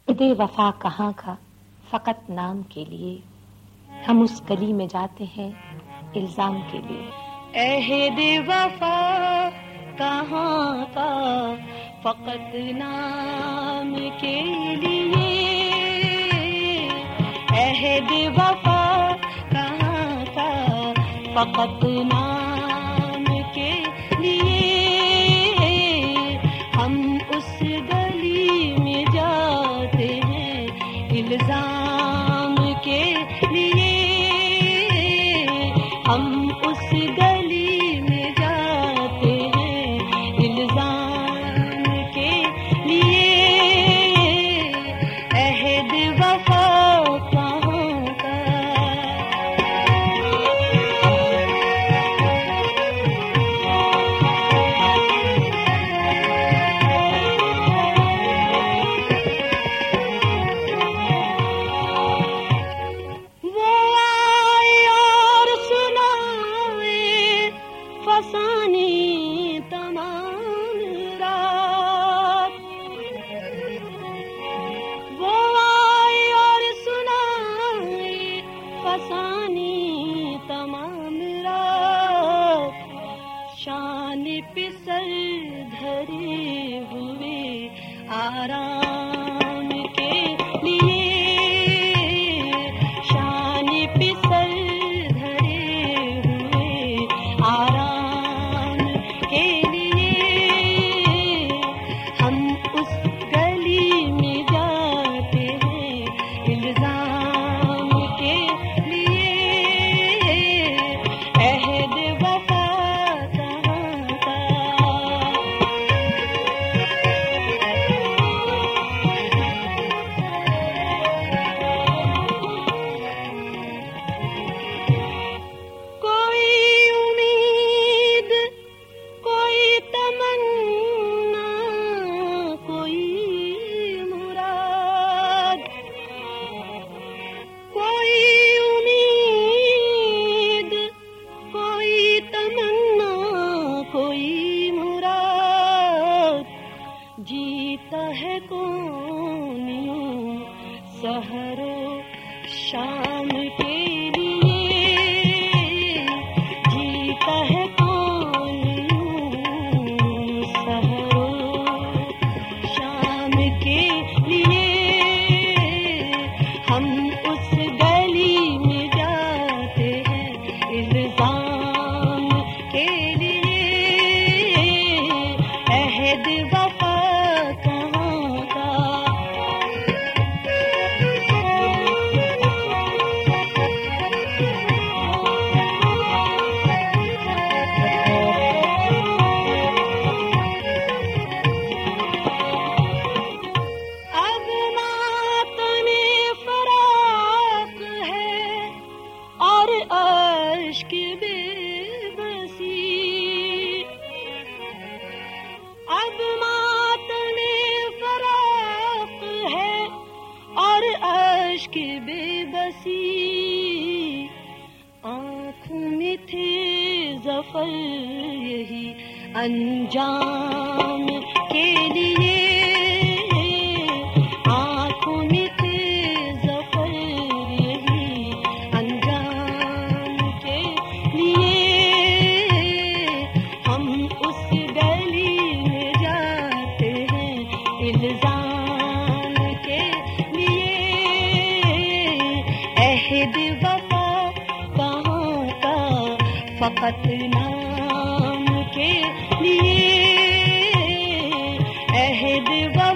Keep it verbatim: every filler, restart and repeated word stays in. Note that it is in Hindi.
दे वफा कहाँ का फकत नाम के लिए, हम उस गली में जाते हैं इल्जाम के लिए। अहद वफा कहाँ का फकत नाम के लिए, अहद वफा कहाँ का फकत नाम के लिए, हम उस गली में जाते हैं इल्जाम के लिए, हम उस गली में जाते हैं इल्जाम के लिए, अहद वफा कहाँ का। शान पे सर धरे हुए आराम के लिए, शान पे सर धरे हुए आराम के लिए, हम उस गली में जाते हैं इल्जाम के लिए, अहद वफा जीता है कौन यूं सहरो शाम के लिए, जीता है कौन यूं सहरो शाम के लिए, हम उस गली में जाते हैं इल्जाम के लिए, अहद वफा की बेबसी, अब मातमे फराक है और अश्क की बेबसी, आँखों में थे ज़फ़र यही अंजाम के लिए, आँखों में थे ज़फ़र यही अंजाम के लिए, हम उस गली में जाते हैं इल्जाम के लिए, अहद वफा कहाँ का फकत नाम के लिए, अहद